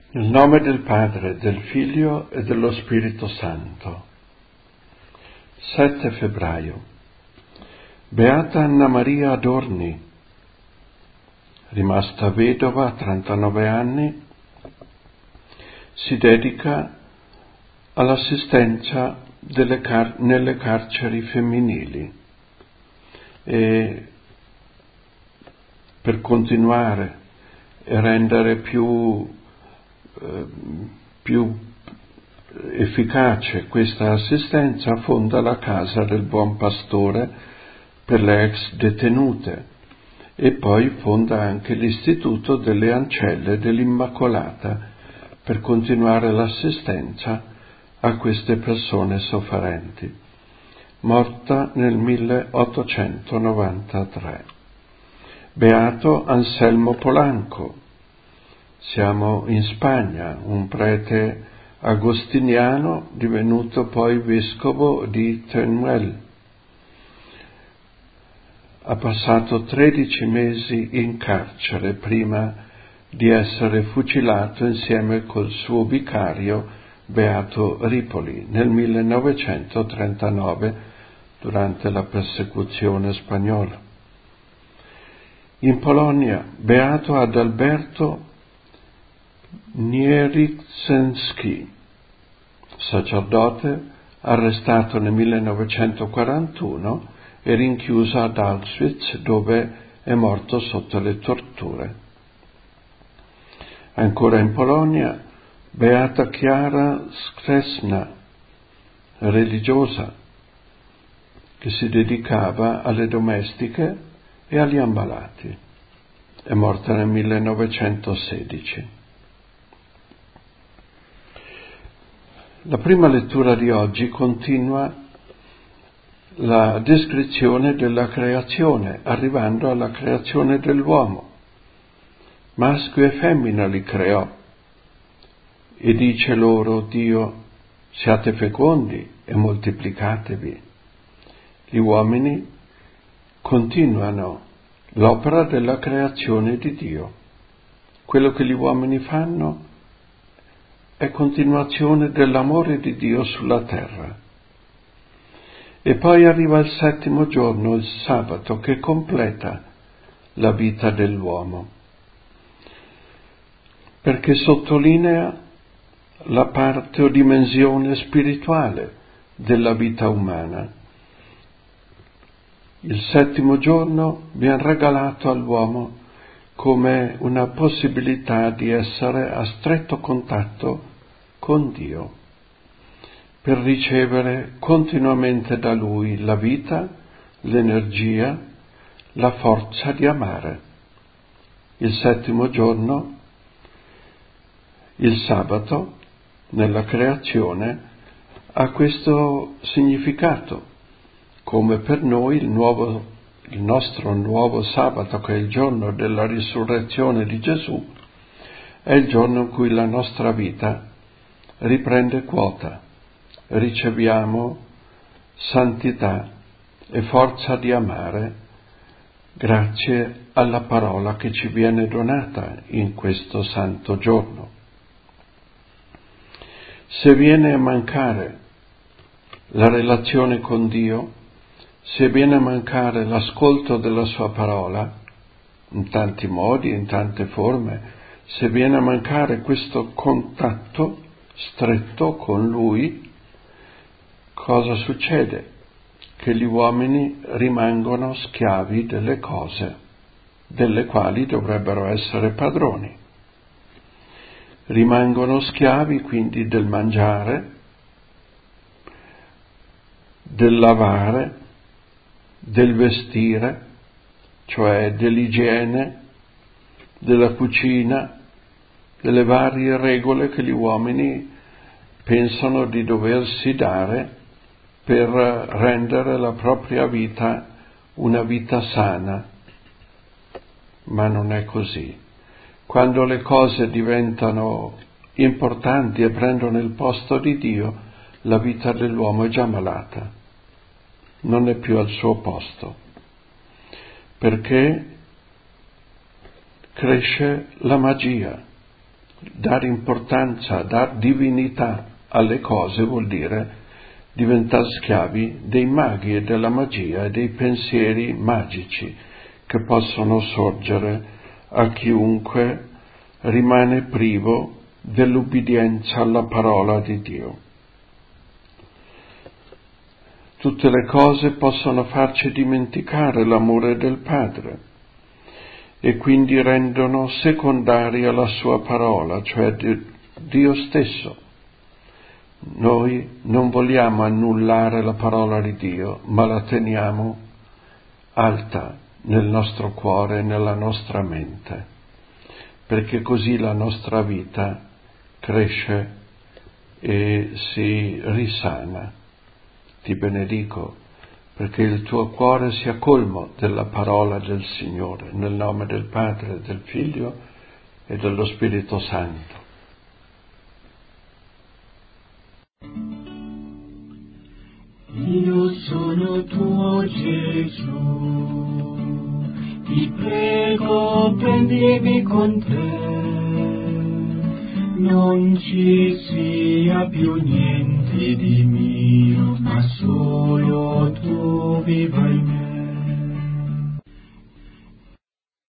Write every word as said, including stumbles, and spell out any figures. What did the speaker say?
Nel nome del Padre, del Figlio e dello Spirito Santo. sette febbraio. Beata Anna Maria Adorni, rimasta vedova a trentanove anni, si dedica all'assistenza delle car- nelle carceri femminili e per continuare e rendere più più efficace questa assistenza, fonda la Casa del Buon Pastore per le ex detenute e poi fonda anche l'Istituto delle Ancelle dell'Immacolata per continuare l'assistenza a queste persone sofferenti. Morta nel milleottocentonovantatré. Beato Anselmo Polanco. Siamo in Spagna, un prete agostiniano divenuto poi vescovo di Teruel. Ha passato tredici mesi in carcere prima di essere fucilato insieme col suo vicario Beato Ripoli nel millenovecentotrentanove durante la persecuzione spagnola. In Polonia, Beato Adalberto Nieryczenski, sacerdote arrestato nel millenovecentoquarantuno e rinchiuso ad Auschwitz, dove è morto sotto le torture. Ancora in Polonia, Beata Chiara Skrzesna, religiosa che si dedicava alle domestiche e agli ammalati. È morta nel millenovecentosedici. La prima lettura di oggi continua la descrizione della creazione, arrivando alla creazione dell'uomo. Maschio e femmina li creò e dice loro Dio: siate fecondi e moltiplicatevi. Gli uomini continuano l'opera della creazione di Dio. Quello che gli uomini fanno è continuazione dell'amore di Dio sulla terra. E poi arriva il settimo giorno, il sabato, che completa la vita dell'uomo, perché sottolinea la parte o dimensione spirituale della vita umana. Il settimo giorno viene regalato all'uomo come una possibilità di essere a stretto contatto con Dio, per ricevere continuamente da Lui la vita, l'energia, la forza di amare. Il settimo giorno, il sabato, nella creazione, ha questo significato, come per noi il nuovo, il nostro nuovo sabato, che è il giorno della risurrezione di Gesù, è il giorno in cui la nostra vita riprende quota, riceviamo santità e forza di amare grazie alla parola che ci viene donata in questo santo giorno. Se viene a mancare la relazione con Dio, se viene a mancare l'ascolto della sua parola, in tanti modi, in tante forme, se viene a mancare questo contatto stretto con Lui, cosa succede? Che gli uomini rimangono schiavi delle cose, delle quali dovrebbero essere padroni. Rimangono schiavi quindi del mangiare, del lavare, del vestire, cioè dell'igiene, della cucina, delle varie regole che gli uomini pensano di doversi dare per rendere la propria vita una vita sana. Ma non è così. Quando le cose diventano importanti e prendono il posto di Dio, la vita dell'uomo è già malata, non è più al suo posto, perché cresce la magia, Dare importanza, dar divinità alle cose vuol dire diventare schiavi dei maghi e della magia e dei pensieri magici che possono sorgere a chiunque rimane privo dell'ubbidienza alla parola di Dio. Tutte le cose possono farci dimenticare l'amore del Padre e quindi rendono secondaria la sua parola, cioè Dio stesso. Noi non vogliamo annullare la parola di Dio, ma la teniamo alta nel nostro cuore e nella nostra mente, perché così la nostra vita cresce e si risana. Ti benedico perché il tuo cuore sia colmo della parola del Signore, nel nome del Padre, del Figlio e dello Spirito Santo. Io sono tuo Gesù, ti prego prendimi con te, non ci sia più niente di mio, ma solo tu viva